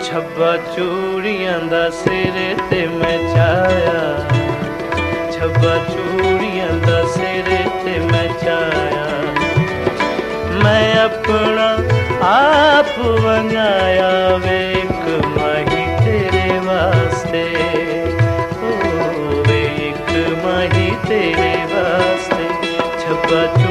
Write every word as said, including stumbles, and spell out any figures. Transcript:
छब्बा चूड़ियां दा सिर ते मैं चाया, छब्बा चूड़ियां दा सिर ते मैं चाया। मैं अपना आप वंजाया वे एक माही तेरे वास्ते, ओ वे एक माही तेरे वास्ते। छब्बा